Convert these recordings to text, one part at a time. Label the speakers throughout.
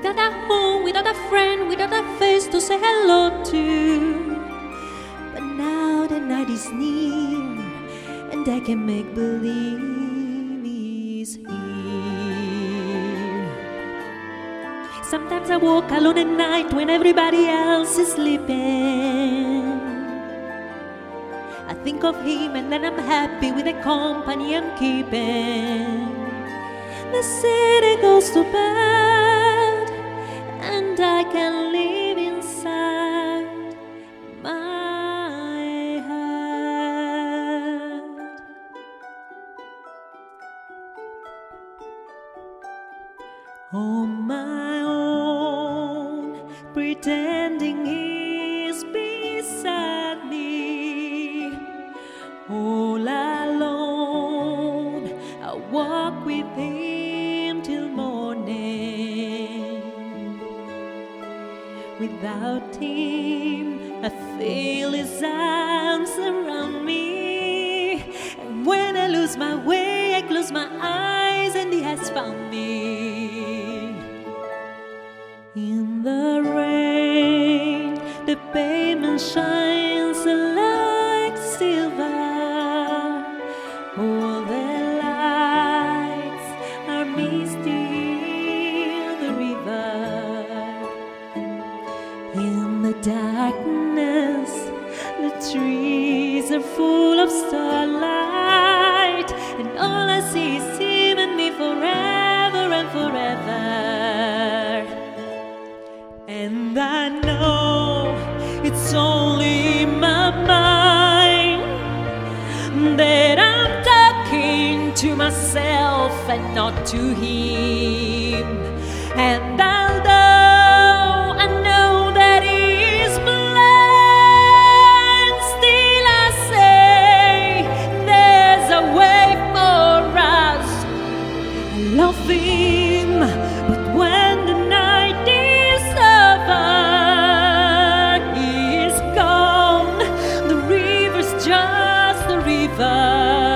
Speaker 1: without a home, without a friend, without a face to say hello to. But now the night is near, and I can make believe he's here. Sometimes I walk alone at night when everybody else is sleeping. I think of him and then I'm happy with the company I'm keeping. The city goes to bed and I can live inside my head. On my own, pretending he's beside me. All alone, I walk with him till morning. Without him, I feel his arms around me. And when I lose my way, I close my eyes and he has found me. In the rain, the pavement shines like silver. All the lights are misty in the river. In the darkness, the trees are full of starlight, and all I see is him and me forever and forever. And I know it's only in my mind that I'm talking to myself and not to him. And although I know that he is blind, still I say there's a way for us. I love him, but when the night is over, he is gone. The river's just the river.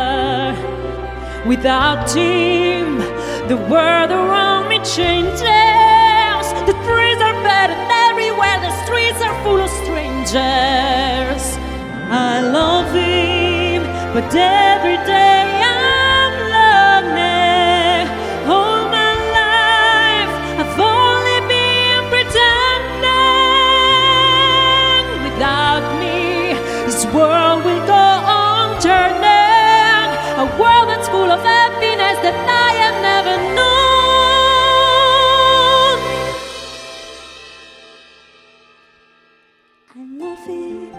Speaker 1: Without him, the world around me changes. The trees are bad and everywhere the streets are full of strangers. I love him, but every day I'm lonely. All my life I've only been pretending. Without me, this world will go on turning. A world that's full of happiness that I have never known. I love him.